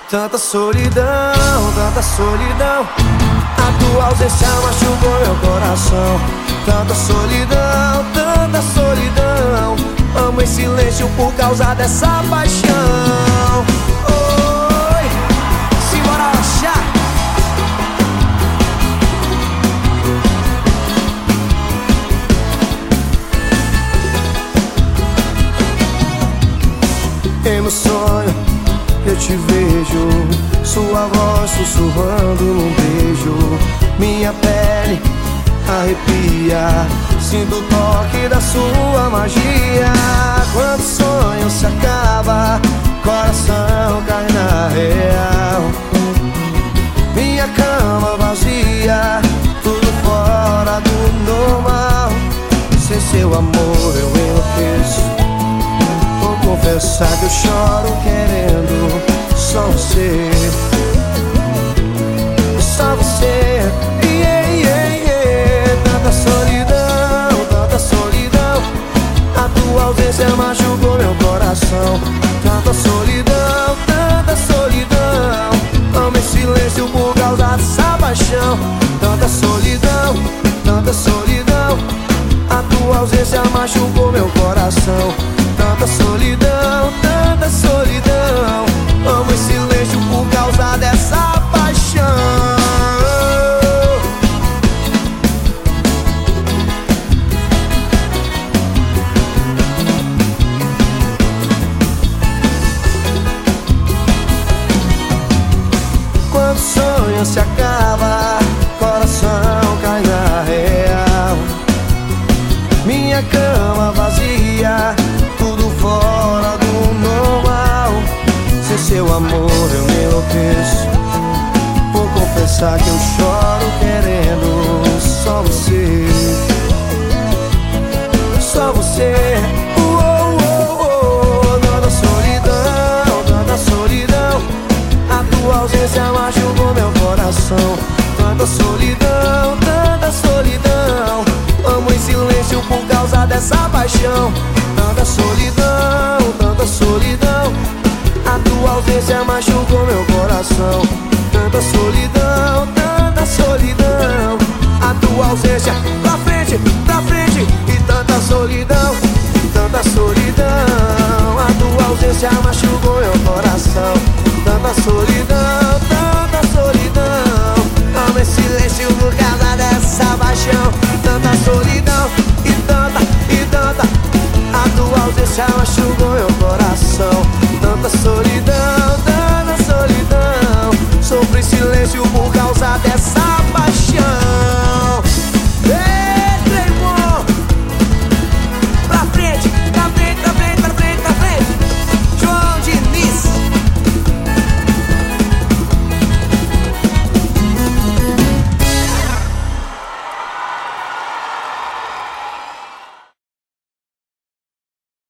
Tanta solidão, tanta solidão. A tua ausência machucou meu coração. Tanta solidão, tanta solidão. Amo em silêncio por causa dessa paixão. Oi, simbora achar. Em meu sonho eu te vejo, sua voz sussurrando num beijo. Minha pele arrepia, sinto o toque da sua magia. Quando o sonho se acaba, coração cai na real. Minha cama vazia, tudo fora do normal. Sem seu amor eu enlouqueço. Vou confessar que eu choro querendo só você. Só você. Yeah, yeah, yeah. Tanta solidão, tanta solidão. A tua ausência machucou meu coração. Tanta solidão, tanta solidão. Amo em silêncio por causa dessa paixão. Tanta solidão, tanta solidão. A tua ausência machucou meu coração. Tanta solidão, tanta solidão. Amo em silêncio por causa dessa paixão. Quando o sonho se acaba, coração cai na real. Minha cama vazia, tudo fora do normal. Sem seu amor eu me enlouqueço. Vou confessar que eu choro querendo só você. Só você. Tanta solidão, tanta solidão. A tua ausência machucou meu coração. Tanta solidão, tanta solidão. Amo em silêncio por causa dessa paixão. Tanta solidão, tanta solidão. A tua ausência machucou meu coração.